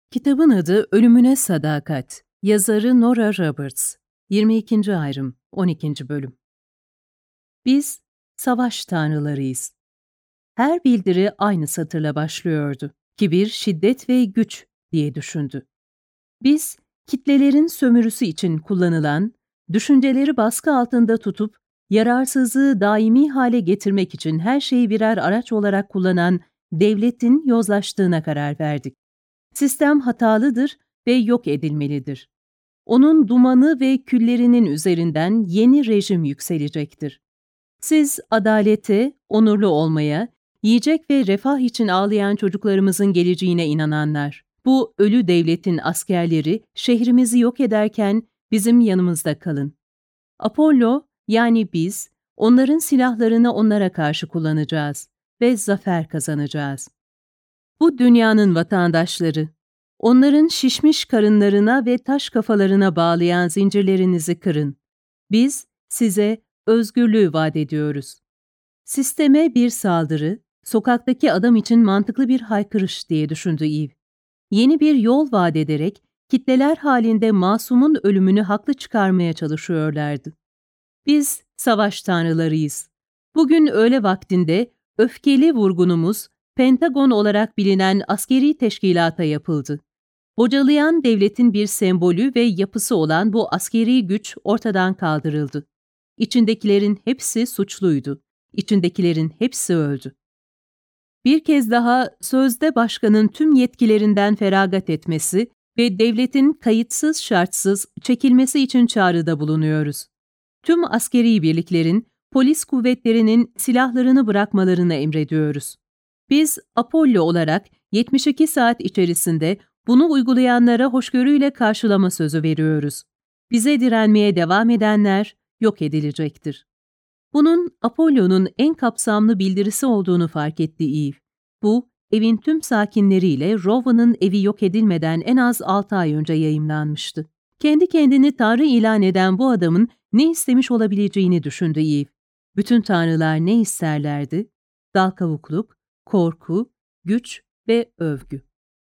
Kitabın adı Ölümüne Sadakat. Yazarı Nora Roberts. 22. ayrım, 12. bölüm. Biz savaş tanrılarıyız. Her bildiri aynı satırla başlıyordu. Kibir, şiddet ve güç diye düşündü. Biz kitlelerin sömürüsü için kullanılan, düşünceleri baskı altında tutup yararsızlığı daimi hale getirmek için her şeyi birer araç olarak kullanan devletin yozlaştığına karar verdik. Sistem hatalıdır ve yok edilmelidir. Onun dumanı ve küllerinin üzerinden yeni rejim yükselecektir. Siz adalete, onurlu olmaya, yiyecek ve refah için ağlayan çocuklarımızın geleceğine inananlar, bu ölü devletin askerleri şehrimizi yok ederken bizim yanımızda kalın. Apollo, yani biz, onların silahlarını onlara karşı kullanacağız ve zafer kazanacağız. Bu dünyanın vatandaşları, onların şişmiş karınlarına ve taş kafalarına bağlayan zincirlerinizi kırın. Biz size özgürlüğü vaat ediyoruz. Sisteme bir saldırı, sokaktaki adam için mantıklı bir haykırış diye düşündü Eve. Yeni bir yol vaat ederek kitleler halinde masumun ölümünü haklı çıkarmaya çalışıyorlardı. Biz savaş tanrılarıyız. Bugün öğle vaktinde öfkeli vurgunumuz Pentagon olarak bilinen askeri teşkilata yapıldı. Bocalayan devletin bir sembolü ve yapısı olan bu askeri güç ortadan kaldırıldı. İçindekilerin hepsi suçluydu. İçindekilerin hepsi öldü. Bir kez daha sözde başkanın tüm yetkilerinden feragat etmesi ve devletin kayıtsız şartsız çekilmesi için çağrıda bulunuyoruz. Tüm askeri birliklerin, polis kuvvetlerinin silahlarını bırakmalarını emrediyoruz. Biz Apollo olarak 72 saat içerisinde bunu uygulayanlara hoşgörüyle karşılama sözü veriyoruz. Bize direnmeye devam edenler yok edilecektir. Bunun Apollo'nun en kapsamlı bildirisi olduğunu fark etti Eve. Bu, evin tüm sakinleriyle Rowan'ın evi yok edilmeden en az 6 ay önce yayımlanmıştı. Kendi kendini tanrı ilan eden bu adamın ne istemiş olabileceğini düşündü Eve. Bütün tanrılar ne isterlerdi? Dal kavukluk, korku, güç ve övgü.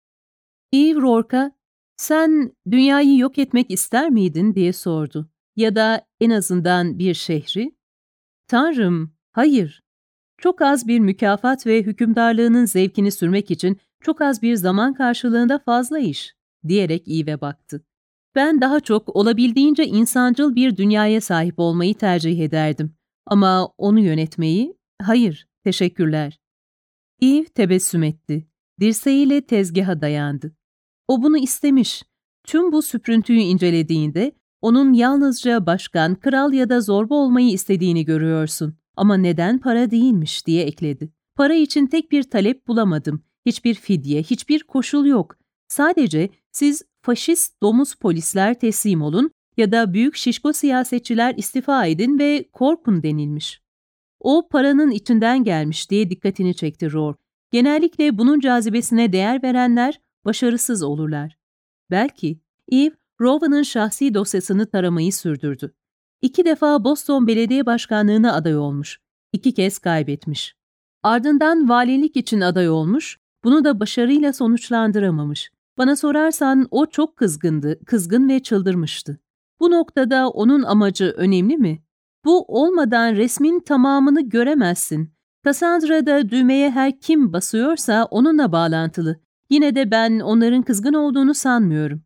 Eve Rourke'a, "Sen dünyayı yok etmek ister miydin?" diye sordu. "Ya da en azından bir şehri?" "Tanrım, hayır. Çok az bir mükafat ve hükümdarlığının zevkini sürmek için çok az bir zaman karşılığında fazla iş," diyerek Eve'e baktı. "Ben daha çok olabildiğince insancıl bir dünyaya sahip olmayı tercih ederdim. Ama onu yönetmeyi, hayır, teşekkürler." Eve tebessüm etti. Dirseğiyle tezgaha dayandı. O bunu istemiş. Tüm bu süprüntüyü incelediğinde onun yalnızca başkan, kral ya da zorba olmayı istediğini görüyorsun. Ama neden para değilmiş diye ekledi. Para için tek bir talep bulamadım. Hiçbir fidye, hiçbir koşul yok. Sadece siz faşist domuz polisler teslim olun ya da büyük şişko siyasetçiler istifa edin ve korkun denilmiş. O paranın içinden gelmiş diye dikkatini çekti Rourke. Genellikle bunun cazibesine değer verenler başarısız olurlar. Belki Eve, Rowan'ın şahsi dosyasını taramayı sürdürdü. 2 defa Boston Belediye Başkanlığı'na aday olmuş. 2 kez kaybetmiş. Ardından valilik için aday olmuş, bunu da başarıyla sonuçlandıramamış. Bana sorarsan o çok kızgındı, kızgın ve çıldırmıştı. Bu noktada onun amacı önemli mi? Bu olmadan resmin tamamını göremezsin. Cassandra'da düğmeye her kim basıyorsa onunla bağlantılı. Yine de ben onların kızgın olduğunu sanmıyorum.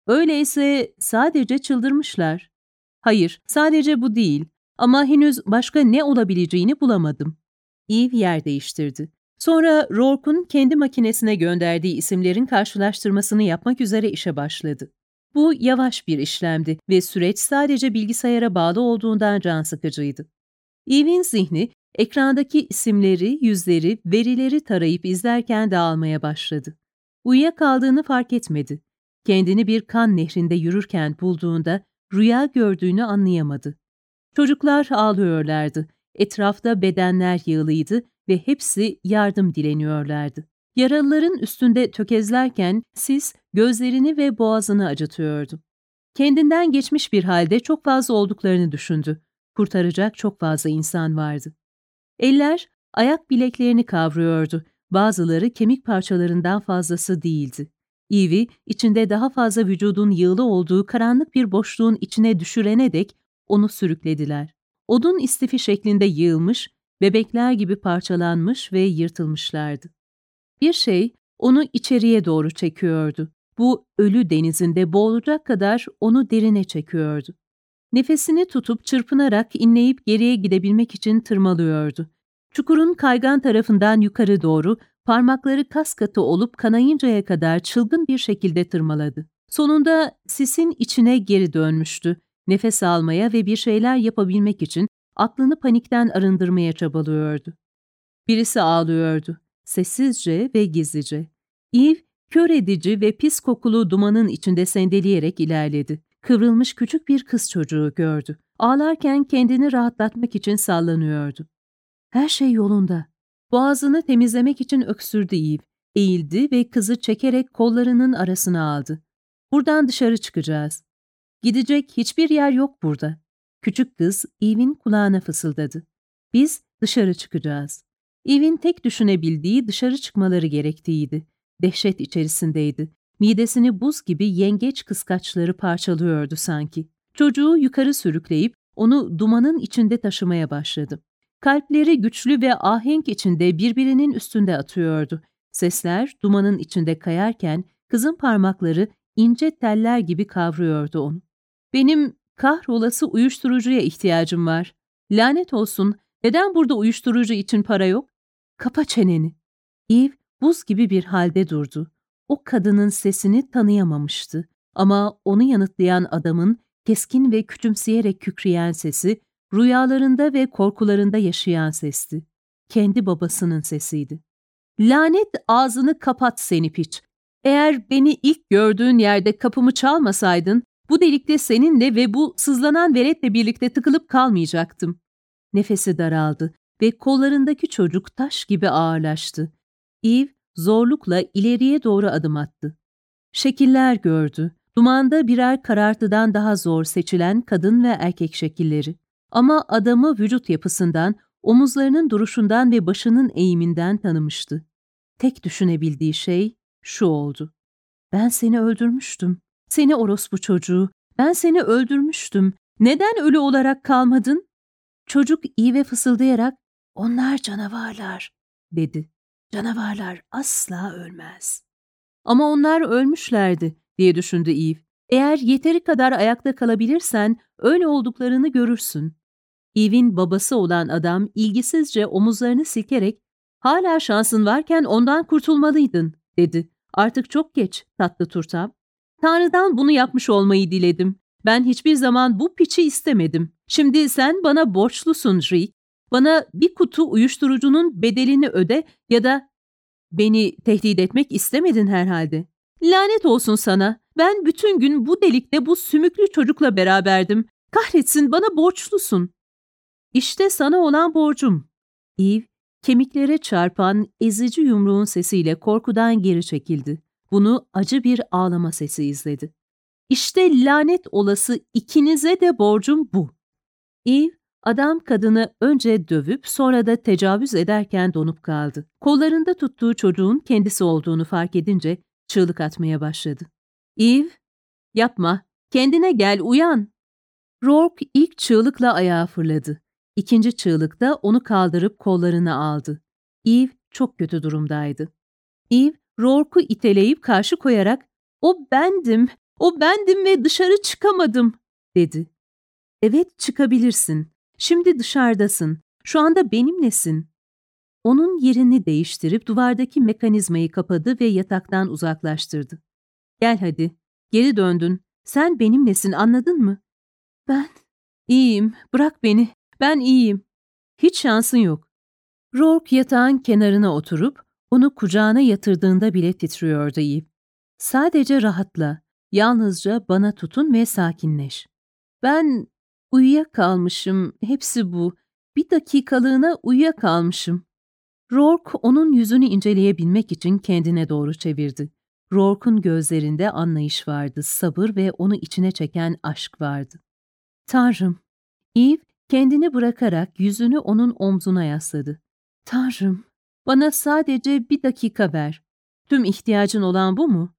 Öyleyse sadece çıldırmışlar. Hayır, sadece bu değil. Ama henüz başka ne olabileceğini bulamadım. Eve yer değiştirdi. Sonra Rourke'un kendi makinesine gönderdiği isimlerin karşılaştırmasını yapmak üzere işe başladı. Bu yavaş bir işlemdi ve süreç sadece bilgisayara bağlı olduğundan can sıkıcıydı. Eve'in zihni ekrandaki isimleri, yüzleri, verileri tarayıp izlerken dağılmaya başladı. Uyuyakaldığını fark etmedi. Kendini bir kan nehrinde yürürken bulduğunda rüya gördüğünü anlayamadı. Çocuklar ağlıyorlardı. Etrafta bedenler yığılıydı ve hepsi yardım dileniyorlardı. Yaralıların üstünde tökezlerken sis gözlerini ve boğazını acıtıyordu. Kendinden geçmiş bir halde çok fazla olduklarını düşündü. Kurtaracak çok fazla insan vardı. Eller ayak bileklerini kavruyordu. Bazıları kemik parçalarından fazlası değildi. Eve'i içinde daha fazla vücudun yığılı olduğu karanlık bir boşluğun içine düşürene dek onu sürüklediler. Odun istifi şeklinde yığılmış, bebekler gibi parçalanmış ve yırtılmışlardı. Bir şey onu içeriye doğru çekiyordu. Bu ölü denizinde boğulacak kadar onu derine çekiyordu. Nefesini tutup çırpınarak inleyip geriye gidebilmek için tırmalıyordu. Çukurun kaygan tarafından yukarı doğru parmakları kas katı olup kanayıncaya kadar çılgın bir şekilde tırmaladı. Sonunda sisin içine geri dönmüştü. Nefes almaya ve bir şeyler yapabilmek için aklını panikten arındırmaya çabalıyordu. Birisi ağlıyordu. Sessizce ve gizlice. Eve, kör edici ve pis kokulu dumanın içinde sendeleyerek ilerledi. Kıvrılmış küçük bir kız çocuğu gördü. Ağlarken kendini rahatlatmak için sallanıyordu. Her şey yolunda. Boğazını temizlemek için öksürdü Eve. Eğildi ve kızı çekerek kollarının arasına aldı. Buradan dışarı çıkacağız. Gidecek hiçbir yer yok burada. Küçük kız Eve'in kulağına fısıldadı. Biz dışarı çıkacağız. Eve'in tek düşünebildiği dışarı çıkmaları gerektiğiydi. Dehşet içerisindeydi. Midesini buz gibi yengeç kıskaçları parçalıyordu sanki. Çocuğu yukarı sürükleyip onu dumanın içinde taşımaya başladı. Kalpleri güçlü ve ahenk içinde birbirinin üstünde atıyordu. Sesler dumanın içinde kayarken kızın parmakları ince teller gibi kavruyordu onu. Benim kahrolası uyuşturucuya ihtiyacım var. Lanet olsun, neden burada uyuşturucu için para yok? Kapa çeneni. Eve buz gibi bir halde durdu. O kadının sesini tanıyamamıştı. Ama onu yanıtlayan adamın keskin ve küçümseyerek kükreyen sesi, rüyalarında ve korkularında yaşayan sesti. Kendi babasının sesiydi. Lanet ağzını kapat seni piç. Eğer beni ilk gördüğün yerde kapımı çalmasaydın, bu delikte seninle ve bu sızlanan veletle birlikte tıkılıp kalmayacaktım. Nefesi daraldı ve kollarındaki çocuk taş gibi ağırlaştı. Eve zorlukla ileriye doğru adım attı. Şekiller gördü. Dumanda birer karartıdan daha zor seçilen kadın ve erkek şekilleri. Ama adamı vücut yapısından, omuzlarının duruşundan ve başının eğiminden tanımıştı. Tek düşünebildiği şey şu oldu. Ben seni öldürmüştüm. Seni orospu çocuğu. Ben seni öldürmüştüm. Neden ölü olarak kalmadın? Çocuk Eve fısıldayarak, onlar canavarlar, dedi. Canavarlar asla ölmez. Ama onlar ölmüşlerdi, diye düşündü Eve. Eğer yeteri kadar ayakta kalabilirsen öyle olduklarını görürsün. Eve'in babası olan adam ilgisizce omuzlarını silkerek, hala şansın varken ondan kurtulmalıydın, dedi. Artık çok geç, tatlı turtam. Tanrı'dan bunu yapmış olmayı diledim. Ben hiçbir zaman bu piçi istemedim. Şimdi sen bana borçlusun Rick. Bana bir kutu uyuşturucunun bedelini öde ya da beni tehdit etmek istemedin herhalde. Lanet olsun sana. Ben bütün gün bu delikte bu sümüklü çocukla beraberdim. Kahretsin, bana borçlusun. İşte sana olan borcum. Eve, kemiklere çarpan ezici yumruğun sesiyle korkudan geri çekildi. Bunu acı bir ağlama sesi izledi. İşte lanet olası ikinize de borcum bu. Eve, adam kadını önce dövüp sonra da tecavüz ederken donup kaldı. Kollarında tuttuğu çocuğun kendisi olduğunu fark edince çığlık atmaya başladı. Eve, yapma, kendine gel, uyan. Rourke ilk çığlıkla ayağa fırladı. İkinci çığlıkta onu kaldırıp kollarına aldı. Eve çok kötü durumdaydı. Eve, Rourke'u iteleyip karşı koyarak, o bendim ve dışarı çıkamadım, dedi. Evet, çıkabilirsin. Şimdi dışarıdasın. Şu anda benimlesin. Onun yerini değiştirip duvardaki mekanizmayı kapadı ve yataktan uzaklaştırdı. Gel hadi. Geri döndün. Sen benimlesin, anladın mı? Ben iyiyim. Bırak beni. Ben iyiyim. Hiç şansın yok. Rourke yatağın kenarına oturup onu kucağına yatırdığında bile titriyordu Eve. Sadece rahatla. Yalnızca bana tutun ve sakinleş. Ben uyuyakalmışım. Hepsi bu. Bir dakikalığına uyuyakalmışım. Rourke onun yüzünü inceleyebilmek için kendine doğru çevirdi. Rourke'un gözlerinde anlayış vardı, sabır ve onu içine çeken aşk vardı. Tanrım! Eve kendini bırakarak yüzünü onun omzuna yasladı. Tanrım! Bana sadece bir dakika ver. Tüm ihtiyacın olan bu mu?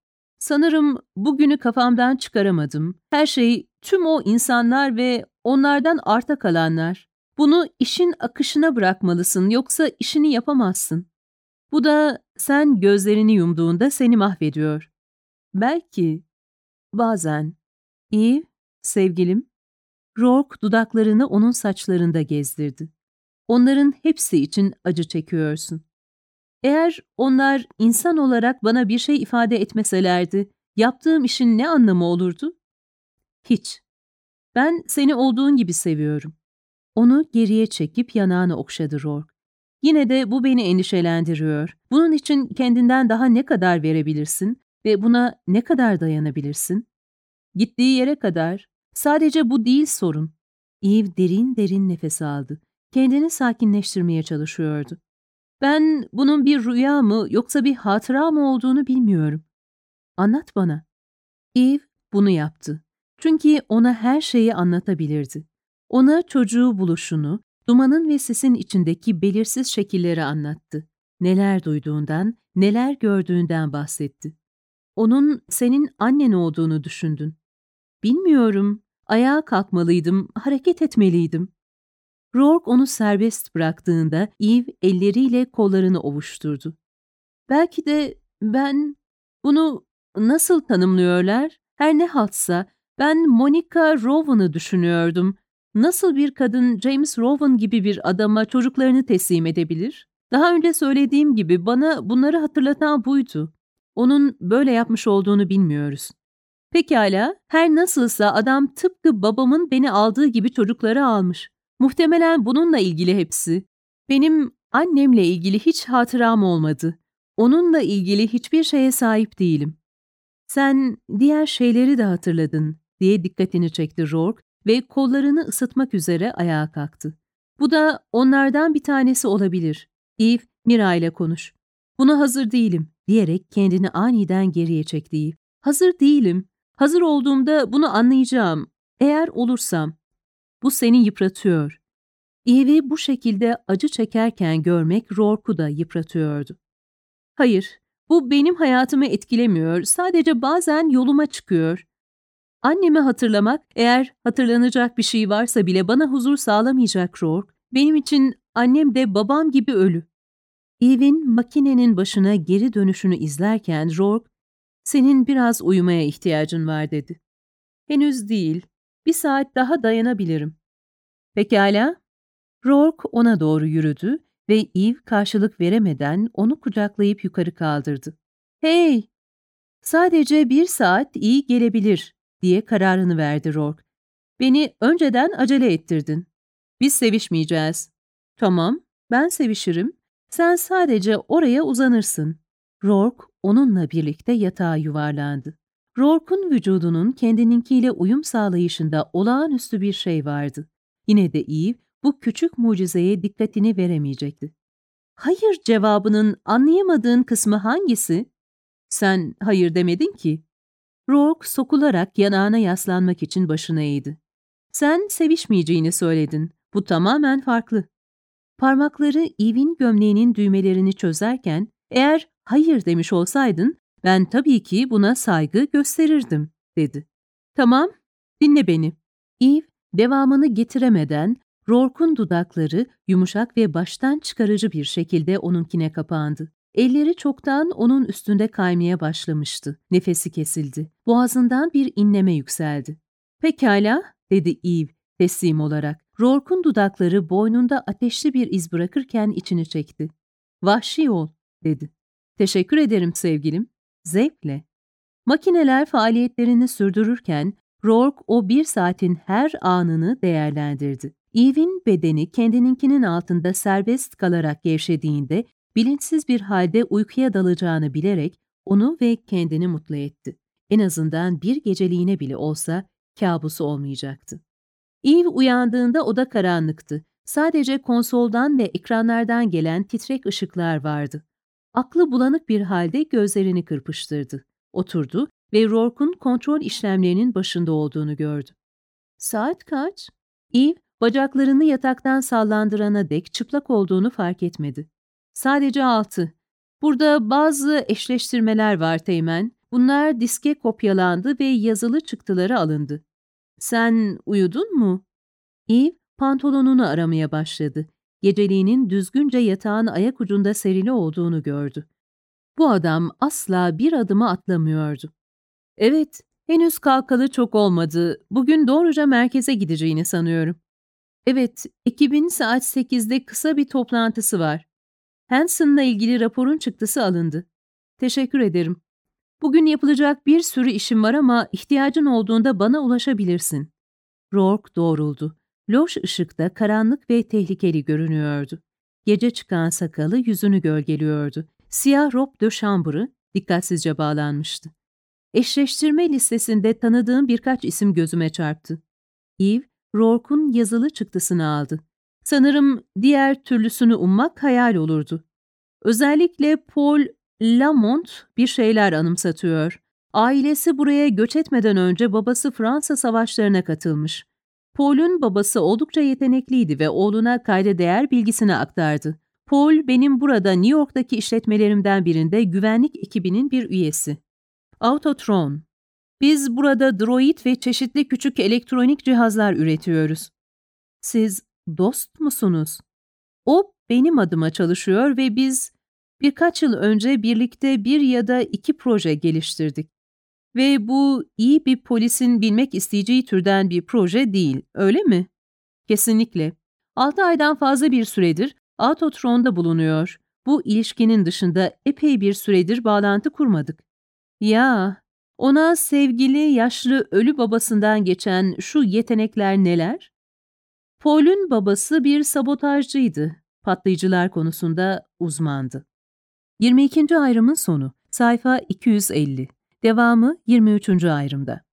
Sanırım bugünü kafamdan çıkaramadım. Her şey, tüm o insanlar ve onlardan arta kalanlar. Bunu işin akışına bırakmalısın, yoksa işini yapamazsın. Bu da sen gözlerini yumduğunda seni mahvediyor. Belki, bazen. İyi, sevgilim. Rourke dudaklarını onun saçlarında gezdirdi. Onların hepsi için acı çekiyorsun. Eğer onlar insan olarak bana bir şey ifade etmeselerdi, yaptığım işin ne anlamı olurdu? Hiç. Ben seni olduğun gibi seviyorum. Onu geriye çekip yanağını okşadı Rourke. Yine de bu beni endişelendiriyor. Bunun için kendinden daha ne kadar verebilirsin ve buna ne kadar dayanabilirsin? Gittiği yere kadar. Sadece bu değil sorun. Eve derin derin nefes aldı. Kendini sakinleştirmeye çalışıyordu. Ben bunun bir rüya mı yoksa bir hatıra mı olduğunu bilmiyorum. Anlat bana. Eve bunu yaptı. Çünkü ona her şeyi anlatabilirdi. Ona çocuğu buluşunu, dumanın ve sisin içindeki belirsiz şekilleri anlattı. Neler duyduğundan, neler gördüğünden bahsetti. Onun senin annen olduğunu düşündün. Bilmiyorum. Ayağa kalkmalıydım, hareket etmeliydim. Rourke onu serbest bıraktığında Eve elleriyle kollarını ovuşturdu. Belki de bunu nasıl tanımlıyorlar? Her ne haltsa ben Monica Rowan'ı düşünüyordum. Nasıl bir kadın James Rowan gibi bir adama çocuklarını teslim edebilir? Daha önce söylediğim gibi bana bunları hatırlatan buydu. Onun böyle yapmış olduğunu bilmiyoruz. Pekala, her nasılsa adam tıpkı babamın beni aldığı gibi çocukları almış. Muhtemelen bununla ilgili hepsi. Benim annemle ilgili hiç hatıram olmadı. Onunla ilgili hiçbir şeye sahip değilim. Sen diğer şeyleri de hatırladın, diye dikkatini çekti Rourke ve kollarını ısıtmak üzere ayağa kalktı. Bu da onlardan bir tanesi olabilir. Eve, Mira ile konuş. Buna hazır değilim, diyerek kendini aniden geriye çekti Eve. Hazır değilim. Hazır olduğumda bunu anlayacağım. Eğer olursam. Bu seni yıpratıyor. Eve'i bu şekilde acı çekerken görmek Rourke'u da yıpratıyordu. Hayır, bu benim hayatımı etkilemiyor. Sadece bazen yoluma çıkıyor. Annemi hatırlamak, eğer hatırlanacak bir şey varsa bile bana huzur sağlamayacak Rourke. Benim için annem de babam gibi ölü. Eve'in makinenin başına geri dönüşünü izlerken Rourke, "Senin biraz uyumaya ihtiyacın var," dedi. "Henüz değil. Bir saat daha dayanabilirim." "Pekala." Rourke ona doğru yürüdü ve Eve karşılık veremeden onu kucaklayıp yukarı kaldırdı. "Hey! Sadece bir saat iyi gelebilir," diye kararını verdi Rourke. "Beni önceden acele ettirdin. Biz sevişmeyeceğiz." "Tamam, ben sevişirim. Sen sadece oraya uzanırsın." Rourke onunla birlikte yatağa yuvarlandı. Rourke'un vücudunun kendininkiyle uyum sağlayışında olağanüstü bir şey vardı. Yine de Eve bu küçük mucizeye dikkatini veremeyecekti. "Hayır" cevabının anlayamadığın kısmı hangisi? "Sen hayır demedin ki." Rourke sokularak yanağına yaslanmak için başını eğdi. "Sen sevişmeyeceğini söyledin. Bu tamamen farklı." Parmakları Eve'in gömleğinin düğmelerini çözerken, "Eğer hayır demiş olsaydın, ben tabii ki buna saygı gösterirdim," dedi. "Tamam, dinle beni." Eve, devamını getiremeden, Rourke'un dudakları yumuşak ve baştan çıkarıcı bir şekilde onunkine kapandı. Elleri çoktan onun üstünde kaymaya başlamıştı. Nefesi kesildi. Boğazından bir inleme yükseldi. "Pekala," dedi Eve teslim olarak. Rourke'un dudakları boynunda ateşli bir iz bırakırken içini çekti. "Vahşi ol," dedi. "Teşekkür ederim sevgilim." "Zevkle." Makineler faaliyetlerini sürdürürken Rourke o bir saatin her anını değerlendirdi. Eve'in bedeni kendininkinin altında serbest kalarak gevşediğinde bilinçsiz bir halde uykuya dalacağını bilerek onu ve kendini mutlu etti. En azından bir geceliğine bile olsa kabusu olmayacaktı. Eve uyandığında oda karanlıktı. Sadece konsoldan ve ekranlardan gelen titrek ışıklar vardı. Aklı bulanık bir halde gözlerini kırpıştırdı. Oturdu ve Rourke'un kontrol işlemlerinin başında olduğunu gördü. "Saat kaç?" Eve, bacaklarını yataktan sallandırana dek çıplak olduğunu fark etmedi. "Sadece 6. Burada bazı eşleştirmeler var Teğmen. Bunlar diske kopyalandı ve yazılı çıktıları alındı. Sen uyudun mu? Eve pantolonunu aramaya başladı. Geceliğinin düzgünce yatağın ayak ucunda serili olduğunu gördü. Bu adam asla bir adımı atlamıyordu. Evet, henüz kalkalı çok olmadı. Bugün doğruca merkeze gideceğini sanıyorum. Evet, ekibin saat 8'de kısa bir toplantısı var. Hanson'la ilgili raporun çıktısı alındı. Teşekkür ederim. Bugün yapılacak bir sürü işim var ama ihtiyacın olduğunda bana ulaşabilirsin. Rourke doğruldu. Loş ışıkta karanlık ve tehlikeli görünüyordu. Gece çıkan sakalı yüzünü gölgeliyordu. Siyah robe de chambre dikkatsizce bağlanmıştı. Eşleştirme listesinde tanıdığım birkaç isim gözüme çarptı. Eve, Rourke'un yazılı çıktısını aldı. Sanırım diğer türlüsünü ummak hayal olurdu. Özellikle Paul Lamont bir şeyler anımsatıyor. Ailesi buraya göç etmeden önce babası Fransa savaşlarına katılmış. Paul'un babası oldukça yetenekliydi ve oğluna kayda değer bilgisini aktardı. Paul, benim burada New York'taki işletmelerimden birinde güvenlik ekibinin bir üyesi. Autotron. Biz burada droid ve çeşitli küçük elektronik cihazlar üretiyoruz. Siz dost musunuz? O benim adıma çalışıyor ve biz birkaç yıl önce birlikte bir ya da iki proje geliştirdik. Ve bu iyi bir polisin bilmek isteyeceği türden bir proje değil, öyle mi? Kesinlikle. 6 aydan fazla bir süredir Autotron'da bulunuyor. Bu ilişkinin dışında epey bir süredir bağlantı kurmadık. Ya, ona sevgili yaşlı ölü babasından geçen şu yetenekler neler? Paul'ün babası bir sabotajcıydı. Patlayıcılar konusunda uzmandı. 22. ayrımın sonu. Sayfa 250. Devamı 23. ayrımda.